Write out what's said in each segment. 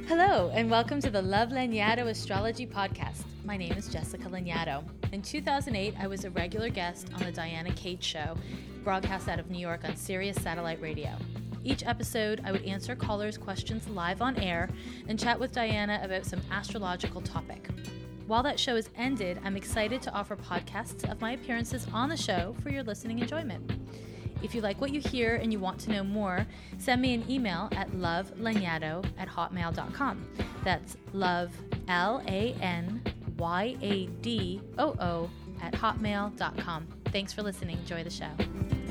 Hello, and welcome to the Love Lanyadoo Astrology Podcast. My name is Jessica Lanyadoo. In 2008, I was a regular guest on the Diana Cage Show, broadcast out of New York on Sirius Satellite Radio. Each episode, I would answer callers' questions live on air and chat with Diana about some astrological topic. While that show is ended, I'm excited to offer podcasts of my appearances on the show for your listening enjoyment. If you like what you hear and you want to know more, send me an email at lovelanyadoo@hotmail.com. That's love, LANYADOO @hotmail.com. Thanks for listening. Enjoy the show.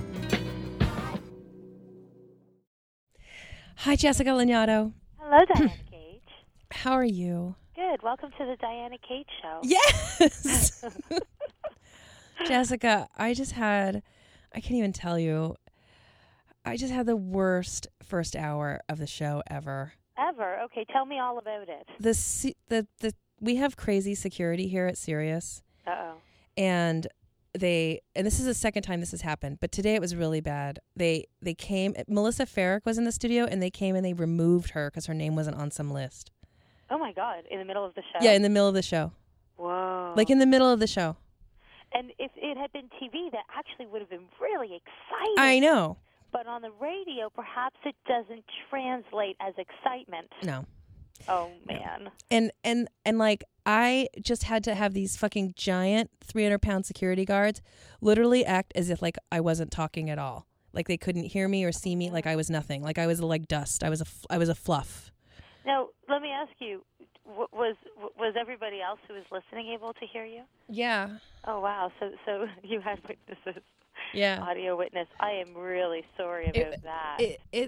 Hi, Jessica Lanyadoo. Hello, Diana Cage. How are you? Good. Welcome to the Diana Cage Show. Yes! Jessica, I can't even tell you, I just had the worst first hour of the show ever. Ever? Okay, tell me all about it. We have crazy security here at Sirius. Uh-oh. And this is the second time this has happened, but today it was really bad. They came, Melissa Farrick was in the studio, and they came and they removed her because her name wasn't on some list. Oh, my God. In the middle of the show? Yeah, in the middle of the show. Whoa. Like in the middle of the show. And if it had been TV, that actually would have been really exciting. I know. But on the radio, perhaps it doesn't translate as excitement. No. Oh, man. And like, I just had to have these fucking giant 300-pound security guards literally act as if like I wasn't talking at all. Like they couldn't hear me or see me, like I was nothing. Like I was like dust. I was a fluff. Now, let me ask you, was everybody else who was listening able to hear you? Yeah. Oh, wow. So you had witnesses. Yeah. Audio witness. I am really sorry about that.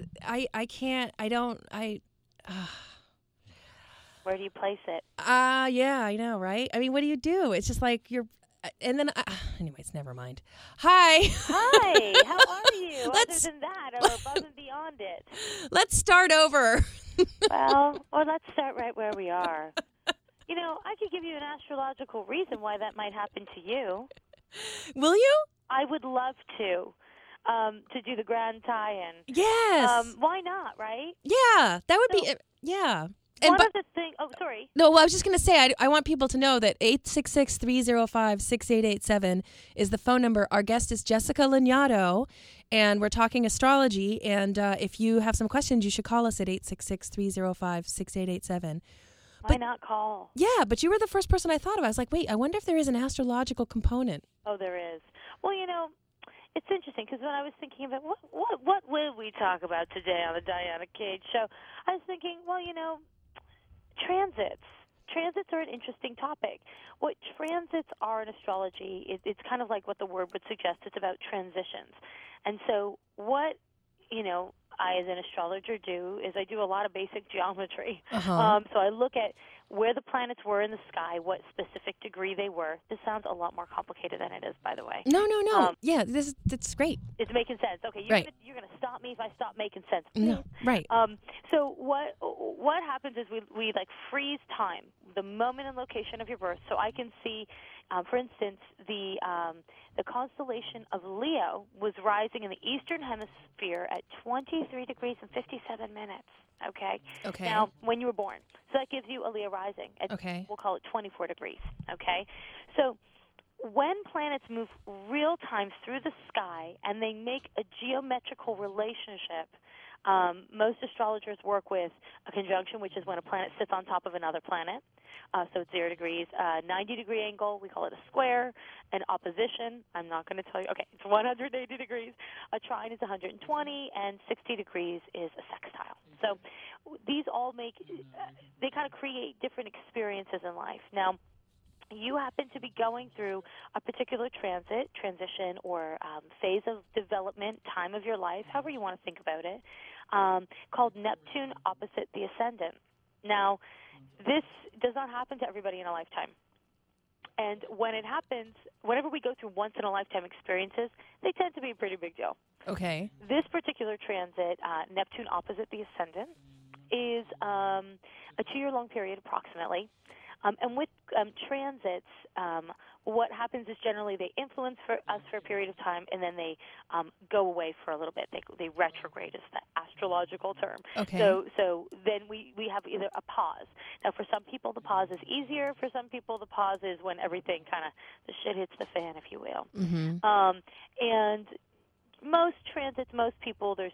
Where do you place it? Yeah, I know, right? I mean, what do you do? It's just like and then, anyways, never mind. Hi. Hi, how are you? Other than that, or above and beyond it? Let's start over. Well, or let's start right where we are. You know, I could give you an astrological reason why that might happen to you. Will you? I would love to do the grand tie-in. Yes. Why not, right? Yeah, that would be, yeah. And one of the things, oh, sorry. No, well, I was just going to say, I want people to know that 866-305-6887 is the phone number. Our guest is Jessica Lanyadoo, and we're talking astrology. And if you have some questions, you should call us at 866-305-6887. Why not call? Yeah, but you were the first person I thought of. I was like, wait, I wonder if there is an astrological component. Oh, there is. Well, you know, it's interesting because when I was thinking about what will we talk about today on the Diana Cage Show, I was thinking, well, you know, transits. Transits are an interesting topic. What transits are in astrology, it's kind of like what the word would suggest. It's about transitions. And so what, you know, I as an astrologer do is I do a lot of basic geometry. Uh-huh. So I look at where the planets were in the sky, what specific degree they were. This sounds a lot more complicated than it is, by the way. No. Yeah, that's great. It's making sense. Okay, you're gonna stop me if I stop making sense. No, right. So what happens is we like freeze time, the moment and location of your birth, so I can see, for instance, the constellation of Leo was rising in the Eastern Hemisphere at 23 degrees and 57 minutes. Okay. Now, when you were born, so that gives you a Leo rising. We'll call it 24 degrees. Okay. So when planets move real time through the sky and they make a geometrical relationship, most astrologers work with a conjunction, which is when a planet sits on top of another planet. So it's 0 degrees, 90-degree angle, we call it a square. An opposition, I'm not going to tell you. Okay, it's 180 degrees. A trine is 120, and 60 degrees is a sextile. So these all they kind of create different experiences in life. Now, you happen to be going through a particular transition, or phase of development, time of your life, however you want to think about it, called Neptune opposite the ascendant. Now, this does not happen to everybody in a lifetime. And when it happens, whenever we go through once-in-a-lifetime experiences, they tend to be a pretty big deal. Okay. This particular transit, Neptune opposite the ascendant, is a 2-year-long period approximately. And with transits, what happens is generally they influence us for a period of time, and then they go away for a little bit. They retrograde is the astrological term. Okay. So then we have either a pause. Now, for some people, the pause is easier. For some people, the pause is when everything kind of, the shit hits the fan, if you will. Mm-hmm. And most transits, most people, there's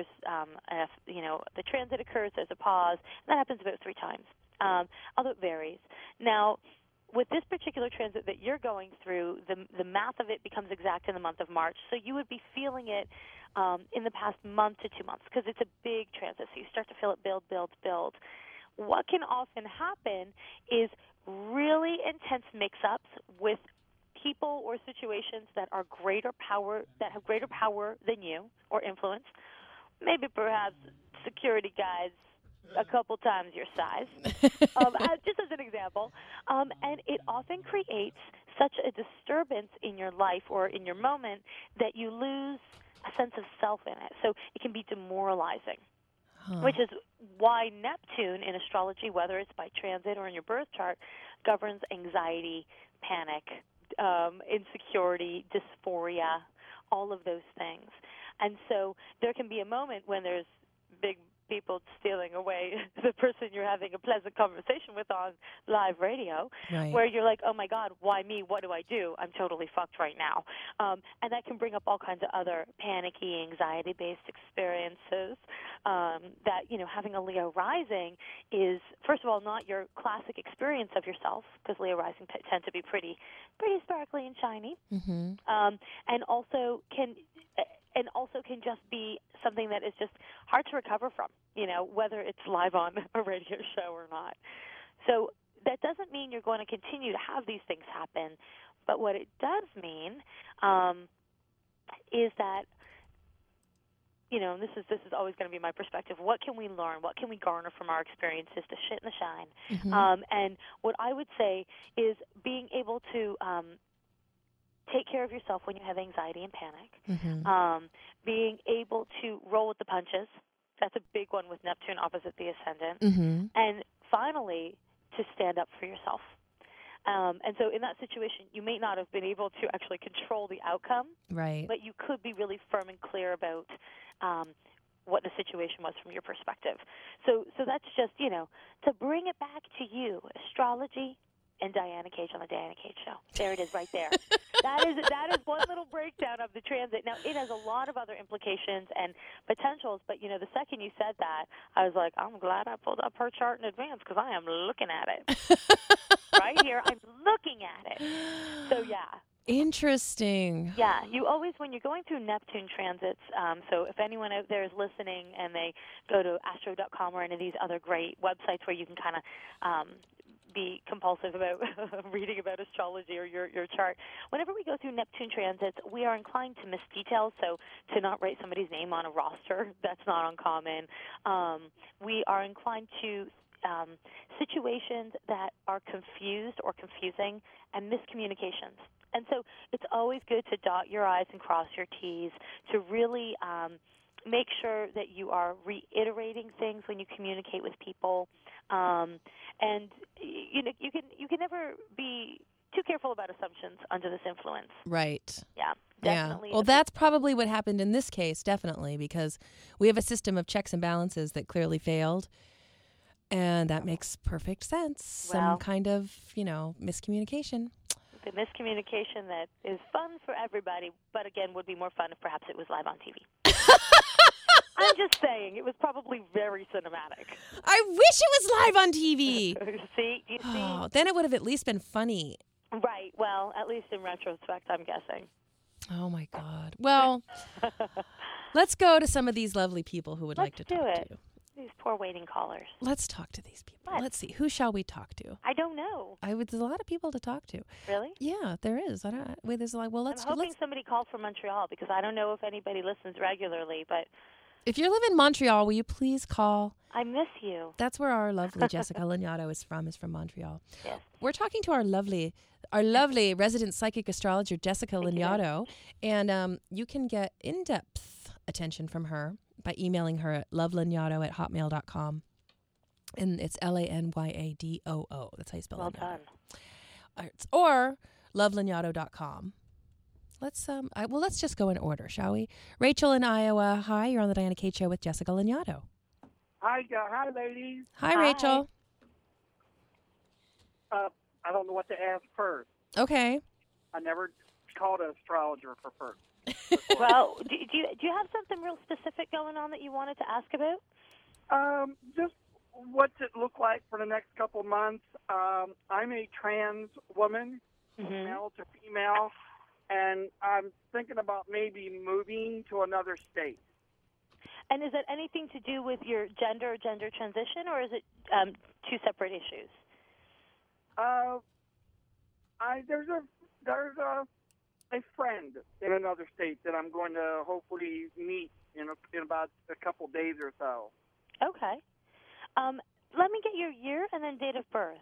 the transit occurs, there's a pause. And that happens about 3 times, although it varies. Now, with this particular transit that you're going through, the math of it becomes exact in the month of March. So you would be feeling it in the past month to 2 months because it's a big transit. So you start to feel it build. What can often happen is really intense mix-ups with people or situations that are that have greater power than you or influence. Maybe perhaps security guys a couple times your size, just as an example. And it often creates such a disturbance in your life or in your moment that you lose a sense of self in it. So it can be demoralizing, which is why Neptune in astrology, whether it's by transit or in your birth chart, governs anxiety, panic, insecurity, dysphoria, all of those things. And so there can be a moment when there's big people stealing away the person you're having a pleasant conversation with on live radio, right, where you're like, oh, my God, why me? What do I do? I'm totally fucked right now. And that can bring up all kinds of other panicky, anxiety-based experiences that, having a Leo rising is, first of all, not your classic experience of yourself, because Leo rising tend to be pretty sparkly and shiny, mm-hmm. And also can just be something that is just hard to recover from, whether it's live on a radio show or not. So that doesn't mean you're going to continue to have these things happen, but what it does mean is that, and this is always going to be my perspective, what can we learn? What can we garner from our experiences to shit in the shine? Mm-hmm. And what I would say is being able to take care of yourself when you have anxiety and panic. Mm-hmm. Being able to roll with the punches. That's a big one with Neptune opposite the ascendant. Mm-hmm. And finally, to stand up for yourself. And so in that situation, you may not have been able to actually control the outcome, right, but you could be really firm and clear about what the situation was from your perspective. So that's just, to bring it back to you, astrology and Diana Cage on the Diana Cage Show. There it is right there. That is one little breakdown of the transit. Now, it has a lot of other implications and potentials, but, the second you said that, I was like, I'm glad I pulled up her chart in advance because I am looking at it. Right here, I'm looking at it. So, yeah. Interesting. Yeah, you always, when you're going through Neptune transits, so if anyone out there is listening and they go to astro.com or any of these other great websites where you can kind of be compulsive about reading about astrology or your chart. Whenever we go through Neptune transits, we are inclined to miss details, so to not write somebody's name on a roster, that's not uncommon. We are inclined to situations that are confused or confusing and miscommunications. And so it's always good to dot your I's and cross your T's to really make sure that you are reiterating things when you communicate with people. And you can never be too careful about assumptions under this influence. Right. Yeah, definitely. Yeah. Well, that's probably what happened in this case, definitely, because we have a system of checks and balances that clearly failed. And that makes perfect sense. Well, some kind of, miscommunication. The miscommunication that is fun for everybody, but again, would be more fun if perhaps it was live on TV. I'm just saying, it was probably very cinematic. I wish it was live on TV. See? Do you see? Oh, then it would have at least been funny. Right. Well, at least in retrospect, I'm guessing. Oh, my God. Well, let's go to some of these lovely people who would like to talk to you. These poor waiting callers. Let's talk to these people. What? Let's see. Who shall we talk to? I don't know. There's a lot of people to talk to. Really? Yeah, there is. There's like, well, I'm hoping somebody calls from Montreal because I don't know if anybody listens regularly, but if you live in Montreal, will you please call? I miss you. That's where our lovely Jessica Lanyadoo is from Montreal. Yes. We're talking to our lovely resident psychic astrologer, Jessica Lanyadoo, and you can get in-depth attention from her by emailing her at lovelanyadoo@hotmail.com. And it's LANYADOO. That's how you spell it. Well done. Or lovelanyado.com. Let's just go in order, shall we? Rachel in Iowa. Hi, you're on the Diana Kate Show with Jessica Lanyado. Hi, ladies. Hi, Rachel. I don't know what to ask first. Okay. I never called an astrologer for first. Well, do you have something real specific going on that you wanted to ask about? Just what's it look like for the next couple of months? I'm a trans woman, male to female, and I'm thinking about maybe moving to another state. And is it anything to do with your gender or gender transition, or is it two separate issues? There's a friend in another state that I'm going to hopefully meet in about a couple days or so. Okay. Let me get your year and then date of birth.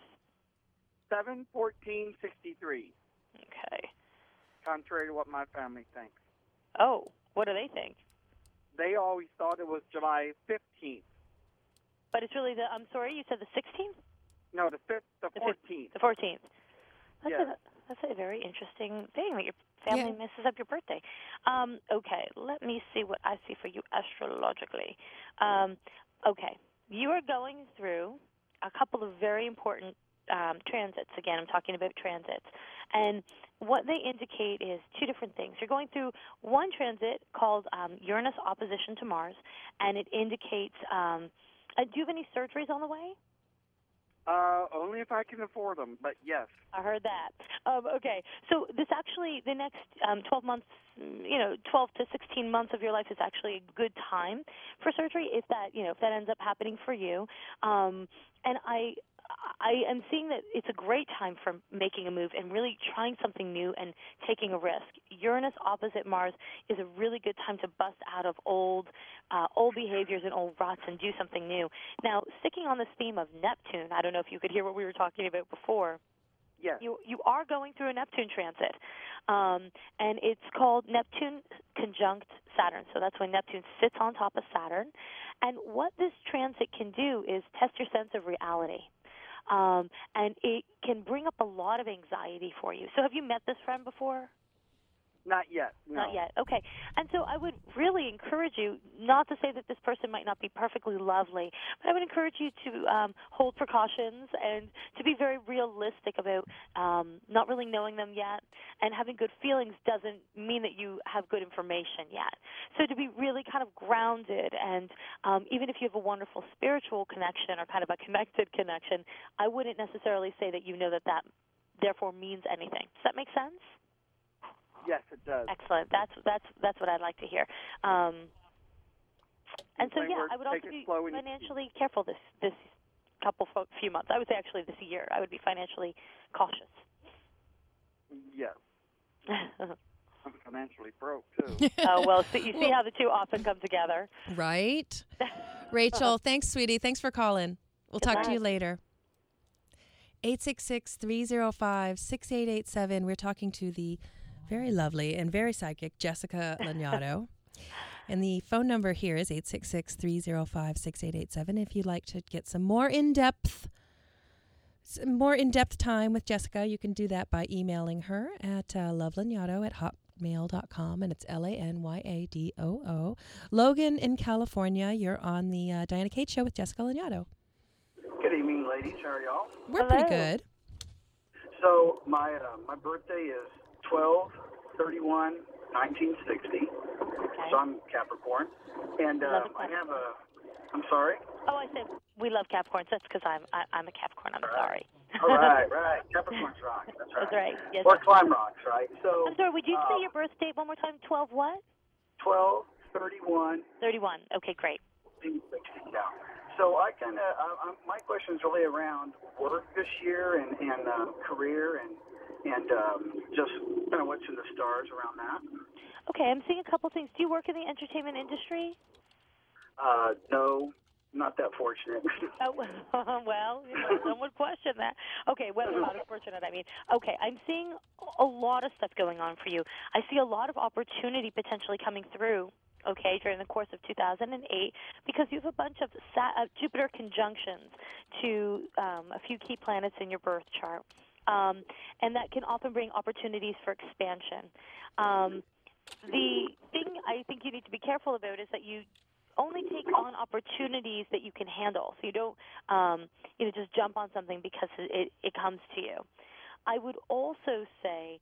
7/14/63. Okay. Contrary to what my family thinks. Oh, what do they think? They always thought it was July 15th. But it's really I'm sorry, you said the 16th? No, the 14th. The 14th. That's a very interesting thing that your family messes up your birthday. Okay, let me see what I see for you astrologically. Okay, you are going through a couple of very important transits. Again, I'm talking about transits. And what they indicate is two different things. You're going through one transit called Uranus opposition to Mars, and it indicates, do you have any surgeries on the way? Only if I can afford them, but yes. I heard that. Okay, so this actually, the next 12 months, 12 to 16 months of your life is actually a good time for surgery if that ends up happening for you. And I am seeing that it's a great time for making a move and really trying something new and taking a risk. Uranus opposite Mars is a really good time to bust out of old behaviors and old ruts and do something new. Now, sticking on this theme of Neptune, I don't know if you could hear what we were talking about before. Yes. You are going through a Neptune transit, and it's called Neptune conjunct Saturn. So that's when Neptune sits on top of Saturn. And what this transit can do is test your sense of reality. And it can bring up a lot of anxiety for you. So have you met this friend before? Not yet. No. Not yet. Okay. And so I would really encourage you, not to say that this person might not be perfectly lovely, but I would encourage you to hold precautions and to be very realistic about not really knowing them yet. And having good feelings doesn't mean that you have good information yet. So to be really kind of grounded, and even if you have a wonderful spiritual connection or kind of a connected connection, I wouldn't necessarily say that you know that therefore means anything. Does that make sense? Yes, it does. Excellent. That's what I'd like to hear. And so, I would also be financially careful this few months. I would say actually this year. I would be financially cautious. Yes. I'm financially broke, too. Oh, well, so you see how the two often come together. Right. Rachel, thanks, sweetie. Thanks for calling. We'll talk to you later. 866-305-6887. We're talking to the very lovely and very psychic Jessica Lanyado. And the phone number here is 866-305-6887. If you'd like to get some more in-depth time with Jessica, you can do that by emailing her at lovelanyado@hotmail.com, and it's LANYADOO. Logan in California, you're on the Diana Kate Show with Jessica Lanyado. Good evening, ladies. How are y'all? We're pretty good. So my birthday is 12/31/1960. Okay. So I'm Capricorn, and I have a. I'm sorry. Oh, I said we love Capricorns. That's because I'm a Capricorn. I'm sorry. All right. Capricorns rock. That's right. That's right. Yes. Or climb rocks, right? So. I'm sorry. Would you say your birth date one more time? 12 what? 12/31. 31. Okay, great. 1960. Yeah. So I kind of my question is really around work this year and career and just kind of what's in the stars around that. Okay, I'm seeing a couple things. Do you work in the entertainment industry? No, not that fortunate. Well, some would question that. Okay, whether not fortunate, I mean. Okay, I'm seeing a lot of stuff going on for you. I see a lot of opportunity potentially coming through, okay, during the course of 2008, because you have a bunch of Jupiter conjunctions to a few key planets in your birth chart. and that can often bring opportunities for expansion. The thing I think you need to be careful about is that you only take on opportunities that you can handle. So you don't, just jump on something because it comes to you. I would also say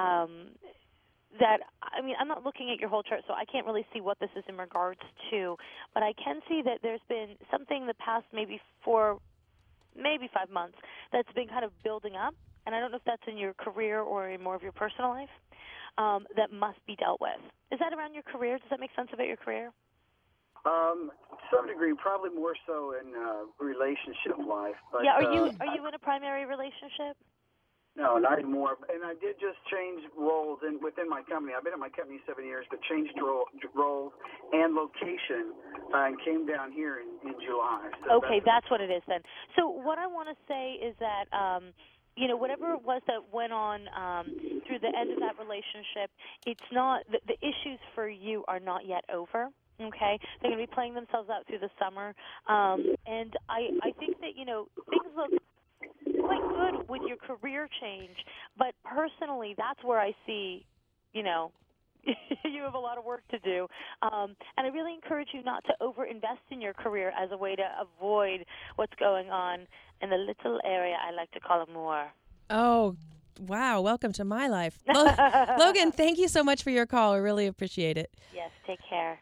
that, I'm not looking at your whole chart, so I can't really see what this is in regards to, but I can see that there's been something in the past maybe 4, maybe 5 months that's been kind of building up, and I don't know if that's in your career or in more of your personal life, that must be dealt with. Is that around your career? Does that make sense about your career? To some degree, probably more so in relationship life. But, yeah, are you in a primary relationship? No, not anymore. And I did just change roles within my company. I've been at my company 7 years, but changed roles and location and came down here in July. So okay, that's what it is then. So what I want to say is that, whatever it was that went on through the end of that relationship, it's not the issues for you are not yet over. Okay, they're going to be playing themselves out through the summer, and I think that things look quite good with your career change, but personally, that's where I see, you have a lot of work to do, and I really encourage you not to overinvest in your career as a way to avoid what's going on in the little area I like to call amour. Oh, wow. Welcome to my life. Logan, thank you so much for your call. I really appreciate it. Yes, take care.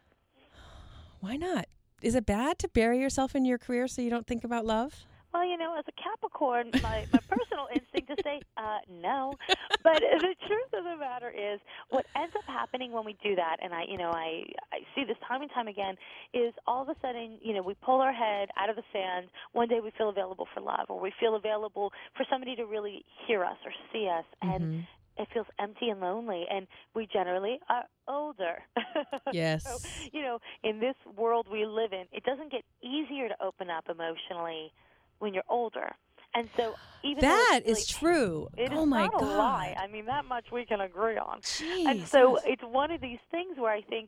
Why not? Is it bad to bury yourself in your career so you don't think about love? Well, as a Capricorn, my personal instinct to say no. But the truth of the matter is, what ends up happening when we do that, and I see this time and time again, is all of a sudden, we pull our head out of the sand. One day we feel available for love, or we feel available for somebody to really hear us or see us, and it feels empty and lonely, and we generally are older. Yes. So, in this world we live in, it doesn't get easier to open up emotionally when you're older. And so even that really is true. It oh is my not God. a lie. That much we can agree on. Jeez. And so it's one of these things where I think,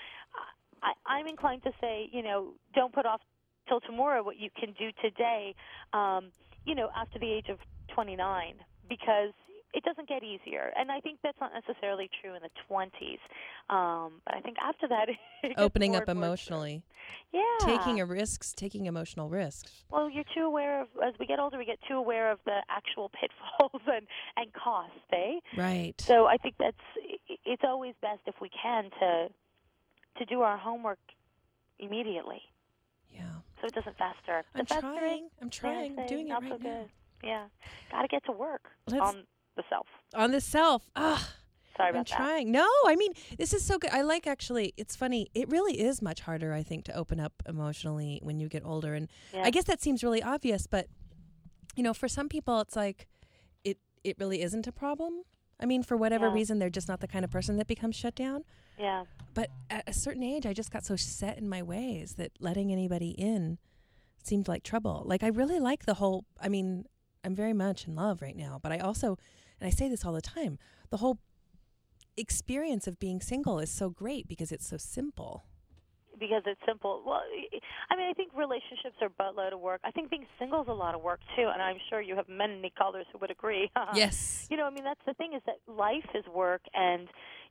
I'm inclined to say, don't put off till tomorrow what you can do today, after the age of 29, because it doesn't get easier. And I think that's not necessarily true in the 20s. But I think after that, it opening gets up more and more emotionally. true. Yeah. Taking emotional risks. Well, you're too aware of, as we get older, we get too aware of the actual pitfalls and costs, eh? Right. So I think it's always best if we can to do our homework immediately. Yeah. So it doesn't fester. I'm trying. I'm doing it not right so now. good. Yeah. Got to get to work on the self. On the self. Sorry about I'm trying. No, this is so good. I like, actually, it's funny. It really is much harder, I think, to open up emotionally when you get older. And I guess that seems really obvious, but, for some people, it's like, it really isn't a problem. For whatever reason, they're just not the kind of person that becomes shut down. Yeah. But at a certain age, I just got so set in my ways that letting anybody in seemed like trouble. Like, I really like the whole, I'm very much in love right now, but I also, and I say this all the time, the whole experience of being single is so great because it's so simple. Because it's simple. Well, I think relationships are a buttload of work. I think being single is a lot of work, too, and I'm sure you have many callers who would agree. Yes. That's the thing, is that life is work, and,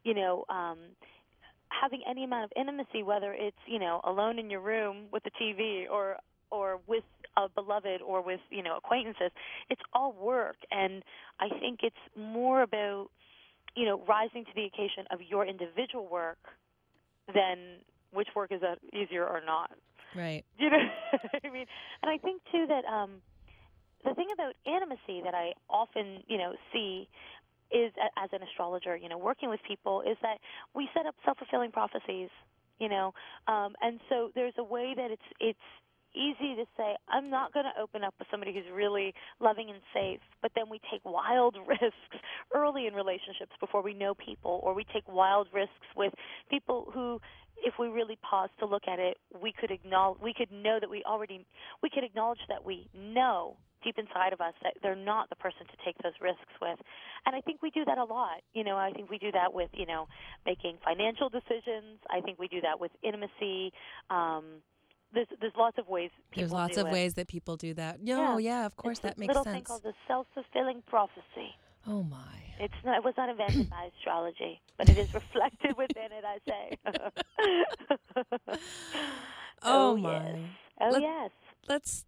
having any amount of intimacy, whether it's, alone in your room with the TV or with a beloved or with, acquaintances, it's all work. And I think it's more about, rising to the occasion of your individual work than which work is easier or not. Right. You know what I mean? And I think, too, that the thing about intimacy that I often, see is, as an astrologer, working with people, is that we set up self-fulfilling prophecies, and so there's a way that it's easy to say, I'm not going to open up with somebody who's really loving and safe, but then we take wild risks early in relationships before we know people, or we take wild risks with people who, if we really pause to look at it, we could acknowledge that we know deep inside of us that they're not the person to take those risks with. And I think we do that a lot. I think we do that with, making financial decisions. I think we do that with intimacy. there's lots of ways. There's lots of ways that people do that. Of course, that makes sense. Little thing sense. called the self-fulfilling prophecy. Oh my! It was not invented by astrology, but it is reflected within it. I say. Oh my! Yes. Oh yes. Let's.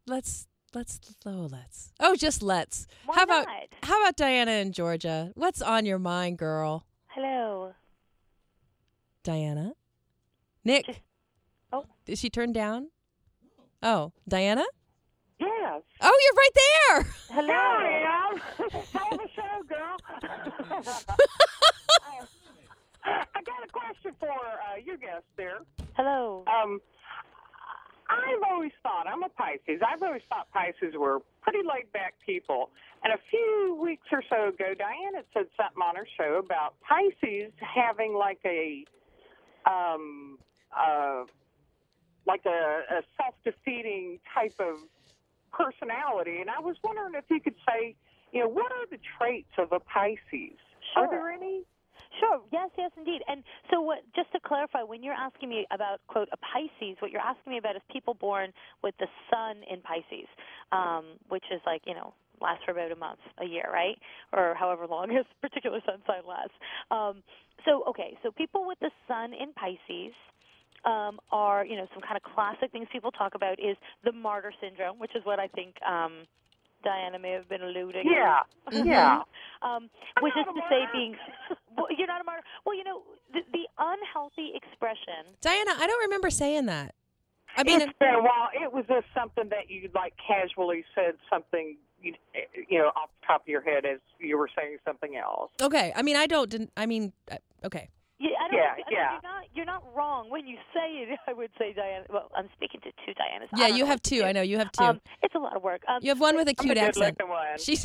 Why How about Diana in Georgia? What's on your mind, girl? Hello. Diana? Nick? Is she turned down? Oh, Diana? Yes. Oh, you're right there. Hello. There I am. Tell the show, girl. I got a question for your guest there. Hello. I've always thought, I'm a Pisces, I've always thought Pisces were pretty laid-back people. And a few weeks or so ago, Diana said something on her show about Pisces having like a self-defeating type of personality. And I was wondering if you could say, what are the traits of a Pisces? Sure. Are there any? Sure. Yes, indeed. And so just to clarify, when you're asking me about, quote, a Pisces, what you're asking me about is people born with the sun in Pisces, which is like, lasts for about a month, a year, right? Or however long his particular sun sign lasts. So people with the sun in Pisces are, some kind of classic things people talk about is the martyr syndrome, which is what I think Diana may have been alluding to. Yeah, yeah. Which is to say being... Well, you're not a martyr. Well, the unhealthy expression... Diana, I don't remember saying that. I mean, it's been a while. It was just something that you casually said something, off the top of your head as you were saying something else. Okay. I mean, okay. Yeah, you're not wrong when you say it. I would say, Diana. Well, I'm speaking to two Dianas. Yeah, you have two. I know you have two. It's a lot of work. You have one with a cute accent. One. She's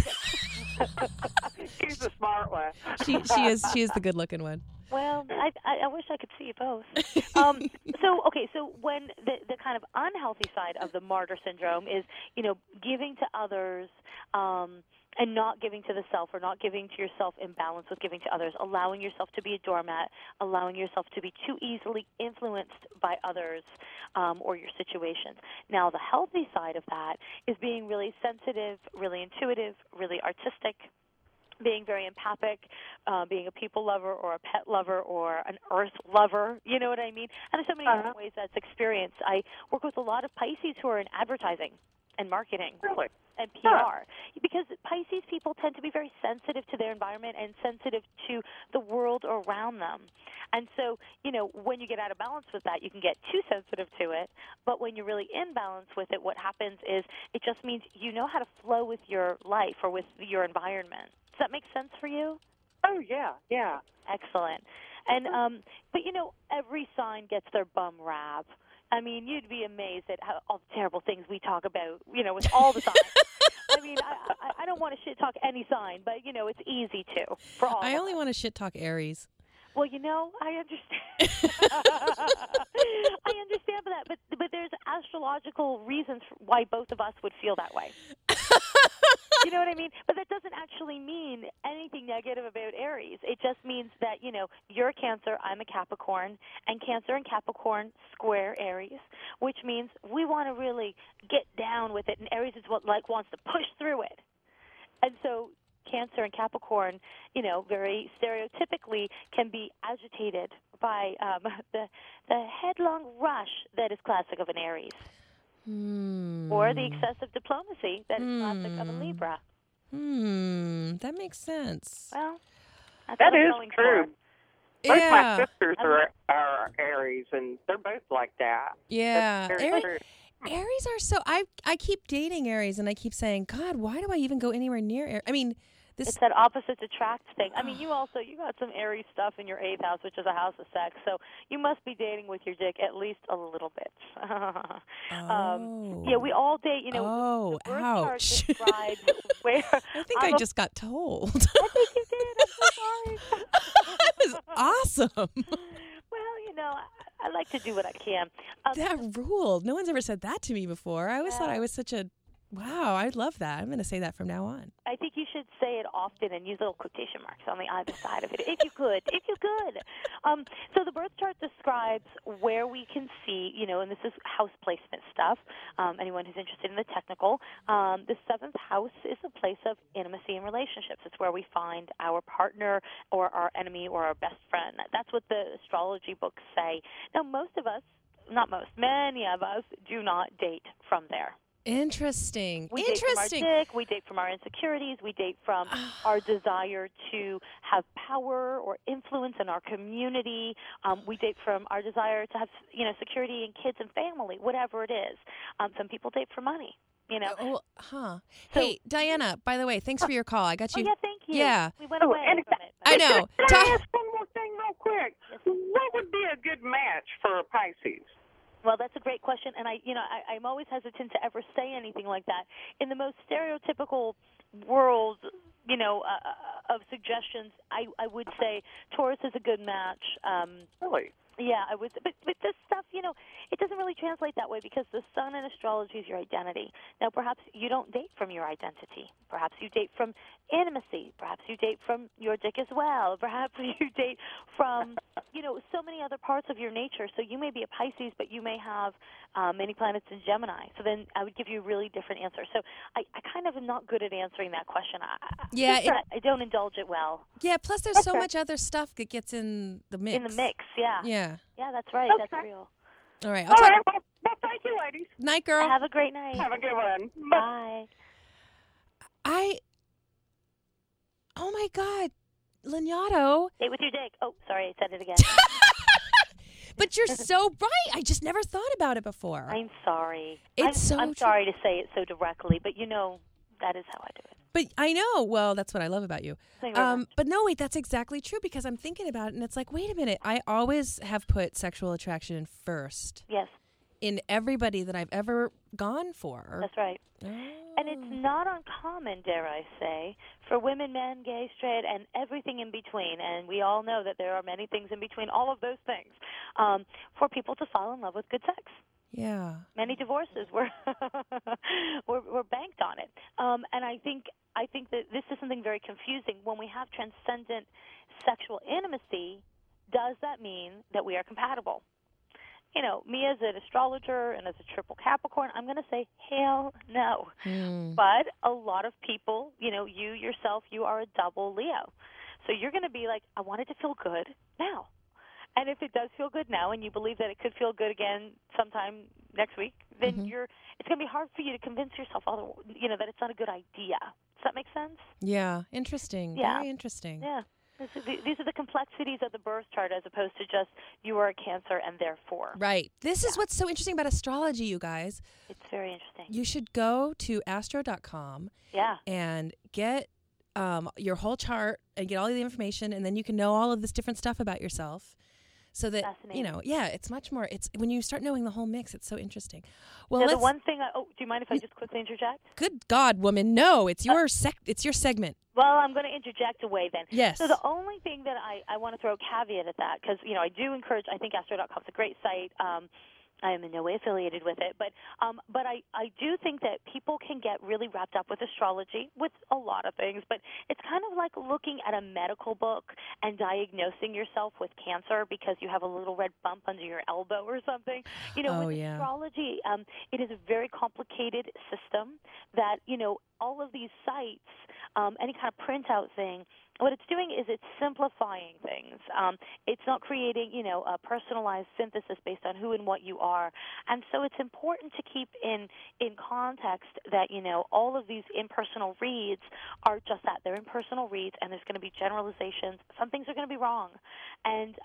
the smart one. She is the good-looking one. Well, I wish I could see you both. So when the kind of unhealthy side of the martyr syndrome is, giving to others. And not giving to the self, or not giving to yourself in balance with giving to others, allowing yourself to be a doormat, allowing yourself to be too easily influenced by others or your situations. Now, the healthy side of that is being really sensitive, really intuitive, really artistic, being very empathic, being a people lover or a pet lover or an earth lover, you know what I mean? And there's so many different ways that's experienced. I work with a lot of Pisces who are in advertising and marketing. Really? And PR, because Pisces people tend to be very sensitive to their environment and sensitive to the world around them. And so, when you get out of balance with that, you can get too sensitive to it. But when you're really in balance with it, what happens is it just means you know how to flow with your life or with your environment. Does that make sense for you? Oh, yeah. Excellent. And, but every sign gets their bum rap. I mean, you'd be amazed at all the terrible things we talk about, with all the signs. I mean, I don't want to shit talk any sign, but, it's easy to for all. I only want to shit talk Aries. Well, I understand. I understand for that, but there's astrological reasons why both of us would feel that way. You know what I mean? But that doesn't actually mean anything negative about Aries. It just means that, you're a Cancer, I'm a Capricorn, and Cancer and Capricorn square Aries, which means we want to really get down with it, and Aries is what wants to push through it. And so Cancer and Capricorn, very stereotypically can be agitated by the headlong rush that is classic of an Aries. Or the excessive diplomacy that is classic of a Libra. That makes sense. Well, that is true. Both my sisters are Aries, and they're both like that. Yeah. Aries are so... I keep dating Aries, and I keep saying, God, why do I even go anywhere near Aries? I mean... It's that opposites attract thing. I mean, you got some Aries stuff in your 8th house, which is a house of sex, so you must be dating with your dick at least a little bit. Yeah, we all date, the birth chart describes where... I think I just got told. I think you did. I'm so sorry. That was awesome. Well, I like to do what I can. That ruled. No one's ever said that to me before. I always thought I was such a Wow, I love that. I'm going to say that from now on. I think you should say it often and use little quotation marks on the either side of it, if you could. So the birth chart describes where we can see, and this is house placement stuff. Anyone who's interested in the technical, the 7th house is a place of intimacy and relationships. It's where we find our partner or our enemy or our best friend. That's what the astrology books say. Now, many of us do not date from there. Interesting. We date from our dick, we date from our insecurities, we date from our desire to have power or influence in our community. We date from our desire to have, security in kids and family, whatever it is. Some people date for money, So, hey, Diana, by the way, thanks for your call. I got you. Oh, yeah, thank you. Yeah. We went away from it. I know. Can I ask one more thing real quick? What would be a good match for a Pisces? Well, that's a great question, and I'm always hesitant to ever say anything like that. In the most stereotypical world, of suggestions, I would say Taurus is a good match. Really? Yeah, I would. But this stuff, it doesn't really translate that way because the sun in astrology is your identity. Now, perhaps you don't date from your identity. Perhaps you date from intimacy. Perhaps you date from your dick as well. Perhaps you date from, so many other parts of your nature. So you may be a Pisces, but you may have many planets in Gemini. So then I would give you a really different answer. So I kind of am not good at answering that question. I don't indulge it well. Yeah, plus there's so much other stuff that gets in the mix. In the mix, yeah. Yeah. Yeah, that's right. Okay. That's real. All right. All right. Well, thank you, ladies. Night, girl. Have a great night. Have a good one. Bye. Oh, my God. Lanyadoo. Date with your dick. Oh, sorry, I said it again. But you're so right. I just never thought about it before. I'm sorry. I'm sorry to say it so directly, but that is how I do it. But I know. Well, that's what I love about you. But no, wait, that's exactly true because I'm thinking about it and it's like, wait a minute. I always have put sexual attraction first. Yes. In everybody that I've ever gone for. That's right. Oh. And it's not uncommon, dare I say, for women, men, gay, straight, and everything in between, and we all know that there are many things in between, all of those things, for people to fall in love with good sex. Yeah. Many divorces were banked on it. And I think that this is something very confusing. When we have transcendent sexual intimacy, does that mean that we are compatible? Me as an astrologer and as a triple Capricorn, I'm going to say, hell no. But a lot of people, you yourself, you are a double Leo. So you're going to be like, I want it to feel good now. And if it does feel good now and you believe that it could feel good again sometime next week, then it's going to be hard for you to convince yourself, that it's not a good idea. Does that make sense? Yeah. Interesting. Yeah. Very interesting. Yeah. These are the complexities of the birth chart as opposed to just you are a Cancer and therefore. Right. This is what's so interesting about astrology, you guys. It's very interesting. You should go to astro.com and get your whole chart and get all the information, and then you can know all of this different stuff about yourself. So that, it's much more, it's when you start knowing the whole mix, it's so interesting. Well, the one thing, do you mind if I just quickly interject? Good God, woman, no, it's your it's your segment. Well, I'm going to interject away then. Yes. So the only thing that I want to throw a caveat at that, because, I do encourage, I think Astro.com is a great site. I am in no way affiliated with it, but I do think that people can get really wrapped up with astrology, with a lot of things, but it's kind of like looking at a medical book and diagnosing yourself with cancer because you have a little red bump under your elbow or something. Astrology, it is a very complicated system that, all of these sites, any kind of printout thing, what it's doing is it's simplifying things. It's not creating, a personalized synthesis based on who and what you are. And so it's important to keep in context that, all of these impersonal reads are just that. They're impersonal reads, and there's going to be generalizations. Some things are going to be wrong. And,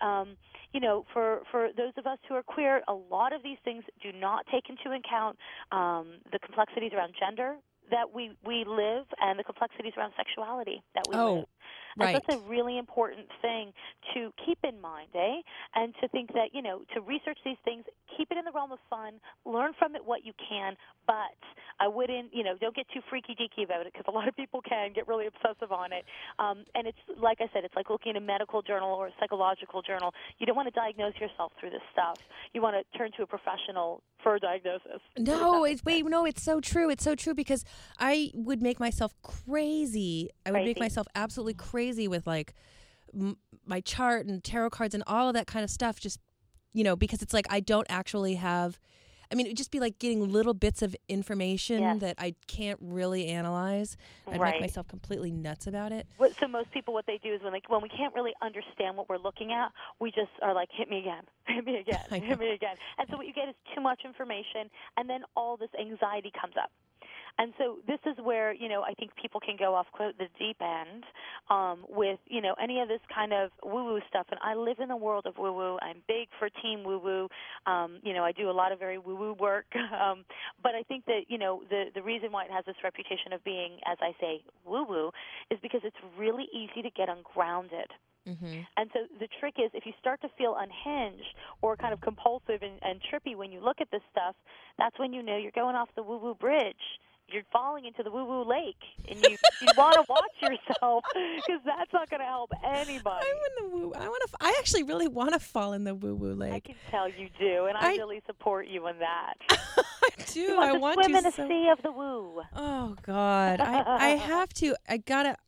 for those of us who are queer, a lot of these things do not take into account the complexities around gender that we live and the complexities around sexuality that we live. Right. And that's a really important thing to keep in mind, And to think that, to research these things, keep it in the realm of fun, learn from it what you can, but I wouldn't, don't get too freaky-deaky about it because a lot of people can get really obsessive on it. And it's, like I said, it's like looking at a medical journal or a psychological journal. You don't want to diagnose yourself through this stuff. You want to turn to a professional for a diagnosis. No, it's so true. It's so true because I would make myself crazy. I would make myself absolutely crazy with like my chart and tarot cards and all of that kind of stuff. Just, because it's like I don't actually have. I mean, it would just be like getting little bits of information that I can't really analyze. I'd make myself completely nuts about it. So most people, what they do is when we can't really understand what we're looking at, we just are like, hit me again, hit me again, hit me again. And so what you get is too much information, and then all this anxiety comes up. And so this is where, I think people can go off, quote, the deep end with, any of this kind of woo-woo stuff. And I live in the world of woo-woo. I'm big for team woo-woo. I do a lot of very woo-woo work. But I think that, the reason why it has this reputation of being, as I say, woo-woo is because it's really easy to get ungrounded. Mm-hmm. And so the trick is if you start to feel unhinged or kind of compulsive and trippy when you look at this stuff, that's when you know you're going off the woo-woo bridge. You're falling into the woo-woo lake, and you want to watch yourself because that's not going to help anybody. I'm in the woo. I actually really want to fall in the woo-woo lake. I can tell you do, and I really support you in that. I do. You want I want to swim to in a sea of the woo. Oh God, I have to. I'm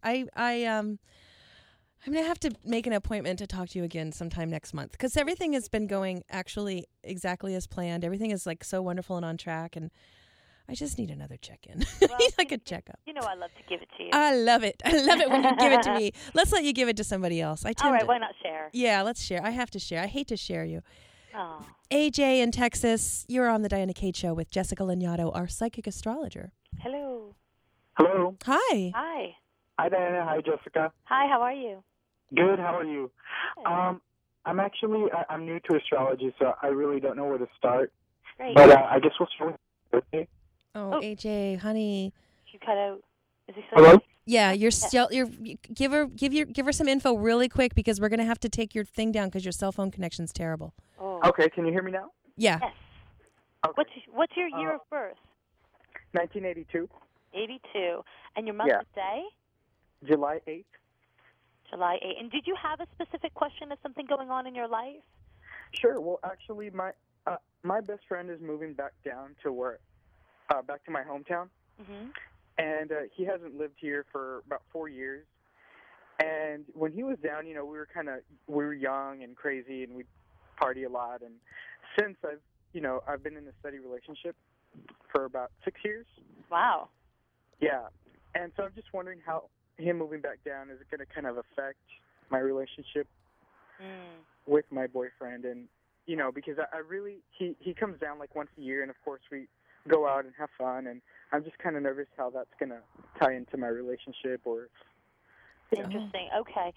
gonna have to make an appointment to talk to you again sometime next month because everything has been going actually exactly as planned. Everything is like so wonderful and on track, and I just need another check-in. Well, I need like a checkup. I love to give it to you. I love it. I love it when you give it to me. Let's let you give it to somebody else. All right, why not share? Yeah, let's share. I have to share. I hate to share you. Oh. AJ in Texas, you're on the Diana Kate Show with Jessica Lanyadoo, our psychic astrologer. Hello. Hello. Hi. Hi. Hi, Diana. Hi, Jessica. Hi, how are you? Good. How are you? Hi. I'm new to astrology, so I really don't know where to start. Great. But I guess we'll start with birthday. Oh, AJ, honey. You cut out. Is he still Hello? Yeah, give her some info really quick because we're gonna have to take your thing down because your cell phone connection's terrible. Oh. Okay, can you hear me now? Yeah. Yes. Okay. What's your year of birth? 1982. 82. And your month and day? July 8th. July 8th. And did you have a specific question of something going on in your life? Sure. Well, actually, my best friend is moving back down to back to my hometown. Mm-hmm. And he hasn't lived here for about 4 years. And when he was down, we were young and crazy, and we'd party a lot. And since I've been in a steady relationship for about 6 years. Wow. Yeah. And so I'm just wondering how him moving back down is going to kind of affect my relationship with my boyfriend. And, because I really, he comes down like once a year, and of course we go out and have fun, and I'm just kind of nervous how that's going to tie into my relationship or... Interesting. Okay.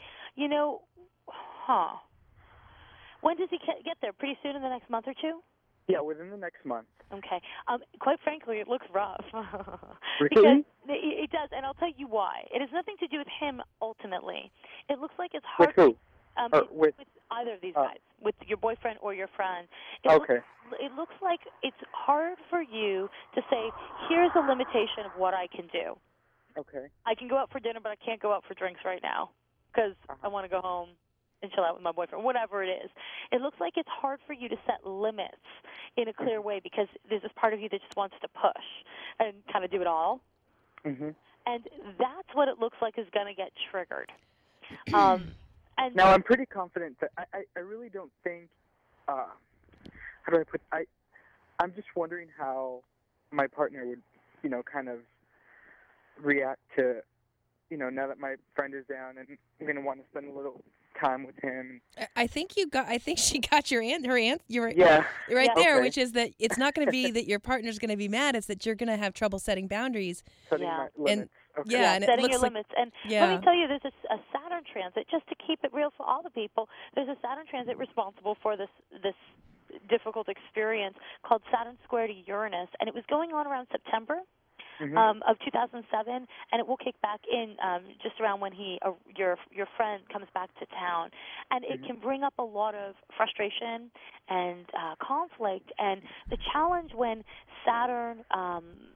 When does he get there? Pretty soon in the next month or two? Yeah, within the next month. Okay. Quite frankly, it looks rough. Really? Because it does, and I'll tell you why. It has nothing to do with him ultimately. It looks like it's hard... With who? With either of these guys, with your boyfriend or your friend. It looks like it's hard for you to say, here's a limitation of what I can do. Okay. I can go out for dinner, but I can't go out for drinks right now because I want to go home and chill out with my boyfriend, whatever it is. It looks like it's hard for you to set limits in a clear way because there's this part of you that just wants to push and kind of do it all. Mm-hmm. And that's what it looks like is going to get triggered. And now, I'm pretty confident that I really don't think, how do I put, I'm just wondering how my partner would, kind of react to, now that my friend is down and I'm going to want to spend a little time with him. I think she got her answer. You're right there, which is that it's not going to be that your partner's going to be mad. It's that you're going to have trouble setting boundaries. Setting my limits. And setting it looks your like, limits. And let me tell you, there's a Saturn transit, just to keep it real for all the people, there's a Saturn transit responsible for this difficult experience called Saturn square to Uranus, and it was going on around September. Of 2007, and it will kick back in just around when your friend comes back to town, and it can bring up a lot of frustration and conflict. And the challenge when Saturn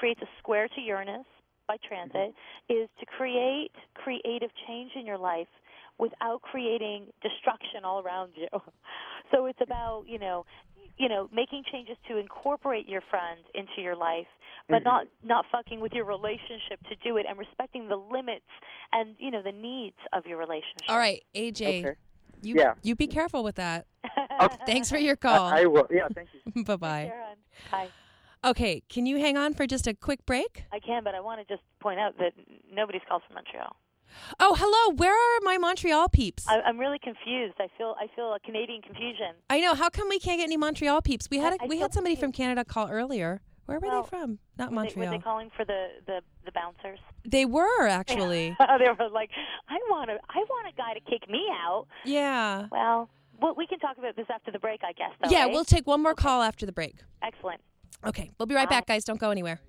creates a square to Uranus by transit, is to create creative change in your life without creating destruction all around you. So it's about, making changes to incorporate your friend into your life, but not fucking with your relationship to do it, and respecting the limits and, the needs of your relationship. All right, AJ. Okay. You be careful with that. Okay. Thanks for your call. I will. Yeah, thank you. Bye-bye. Bye. Okay, can you hang on for just a quick break? I can, but I want to just point out that nobody's called from Montreal. Oh, hello. Where are my Montreal peeps? I'm really confused. I feel a Canadian confusion. I know. How come we can't get any Montreal peeps? We had I had somebody from Canada call earlier. Where were they from? Not Montreal. Were they calling for the bouncers? They were, actually. They were like, I want a guy to kick me out. Yeah. Well, we can talk about this after the break, I guess, though, Yeah, right? we'll take one more call after the break. Excellent. Okay, we'll be right back, guys. Don't go anywhere.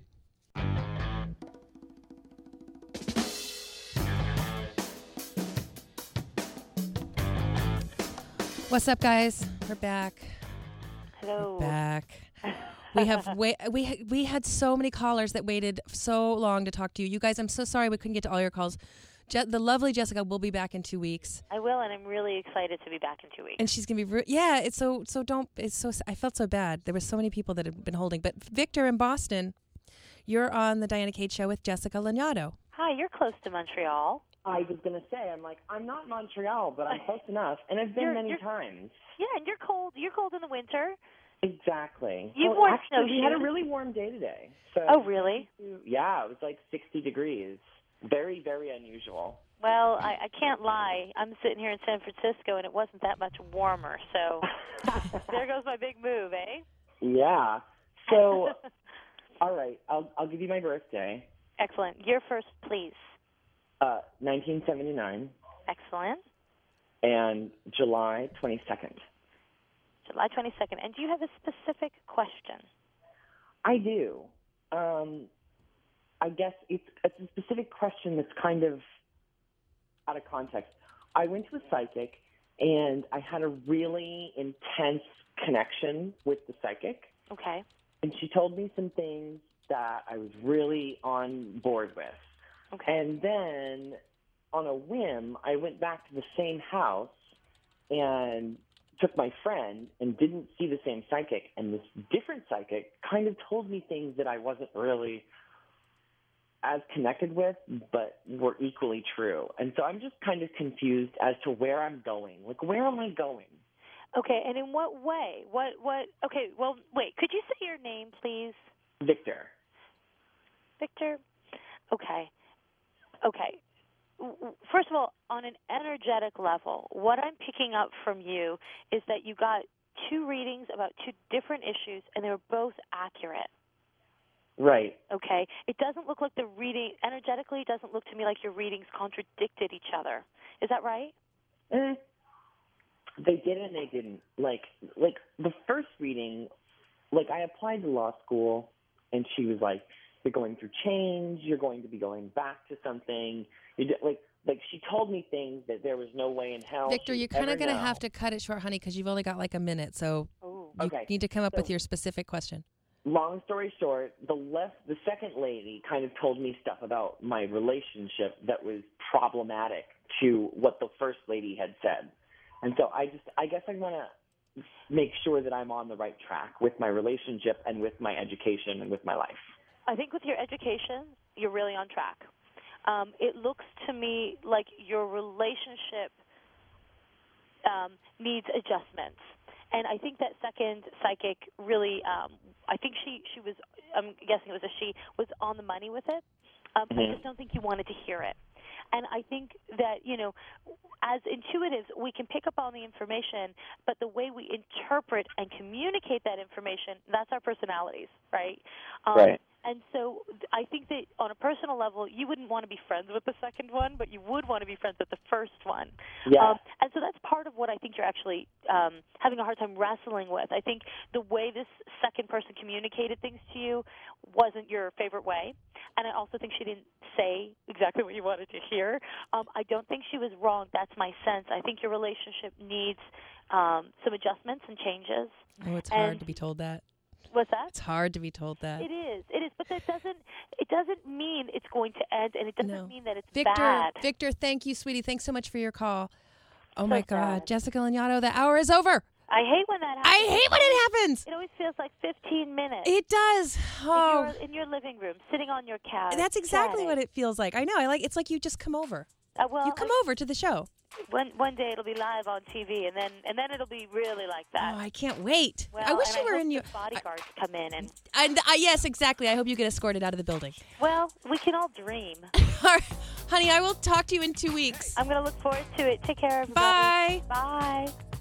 What's up, guys? We're back. Hello. We're back. We have we had so many callers that waited so long to talk to you. You guys, I'm so sorry we couldn't get to all your calls. The lovely Jessica will be back in 2 weeks. I will, and I'm really excited to be back in 2 weeks. And she's gonna be I felt so bad. There were so many people that had been holding. But Victor in Boston, you're on the Diana Kate Show with Jessica Lanyadoo. Hi, you're close to Montreal. I was going to say, I'm not Montreal, but I'm close enough, and I've been many times. Yeah, and you're cold. You're cold in the winter. Exactly. You've worn actually, we had a snowshoes. really warm day today. So Oh, really? Yeah, it was like 60 degrees. Very, very unusual. Well, I can't lie. I'm sitting here in San Francisco, and it wasn't that much warmer. So there goes my big move, eh? Yeah. So, all right, I'll give you my birthday. Excellent. Your first, please. 1979. Excellent. And July 22nd. July 22nd. And do you have a specific question? I do. I guess it's a specific question that's kind of out of context. I went to a psychic, and I had a really intense connection with the psychic. Okay. And she told me some things that I was really on board with. Okay. And then, on a whim, I went back to the same house and took my friend and didn't see the same psychic. And this different psychic kind of told me things that I wasn't really as connected with, but were equally true. And so I'm just kind of confused as to where I'm going. Like, where am I going? Okay, and in what way? What? Okay, well, wait. Could you say your name, please? Victor. Victor? Okay. First of all, on an energetic level, what I'm picking up from you is that you got two readings about two different issues, and they were both accurate. Right. Okay. It doesn't look like the reading, energetically, it doesn't look to me like your readings contradicted each other. Is that right? They did and they didn't. Like the first reading, I applied to law school, and she was like, "You're going through change. You're going to be going back to something." She told me things that there was no way in hell. Victor, you're kind of going to have to cut it short, honey, because you've only got like a minute. So you need to come up with your specific question. Long story short, the second lady kind of told me stuff about my relationship that was problematic to what the first lady had said. And so I guess I want to make sure that I'm on the right track with my relationship and with my education and with my life. I think with your education, you're really on track. It looks to me like your relationship needs adjustments. And I think that second psychic really, I think she was, I'm guessing it was she, was on the money with it. I just don't think you wanted to hear it. And I think that, as intuitives, we can pick up on the information, but the way we interpret and communicate that information, that's our personalities, right? Right. And so I think that on a personal level, you wouldn't want to be friends with the second one, but you would want to be friends with the first one. Yeah. And so that's part of what I think you're actually having a hard time wrestling with. I think the way this second person communicated things to you wasn't your favorite way. And I also think she didn't say exactly what you wanted to hear. I don't think she was wrong. That's my sense. I think your relationship needs some adjustments and changes. Oh, it's hard to be told that. What's that? It's hard to be told that. It is, but that doesn't going to end, and it doesn't mean that it's Victor, bad. Victor, thank you, sweetie. Thanks so much for your call. Oh, So my God. sad. Jessica Lanyadoo, the hour is over. I hate when that happens. I hate when it happens. It always feels like 15 minutes. It does. Oh, In your living room, sitting on your couch. that's exactly what it feels like. I know. It's like you just come over. Well, You come over to the show. One day it'll be live on TV, and then it'll be really like that. Oh, I can't wait. Well, I wish and you were hope in your... the bodyguards come in and. Yes, exactly. I hope you get escorted out of the building. Well, we can all dream. All right. Honey, I will talk to you in 2 weeks. I'm going to look forward to it. Take care, everybody. Bye. Bye.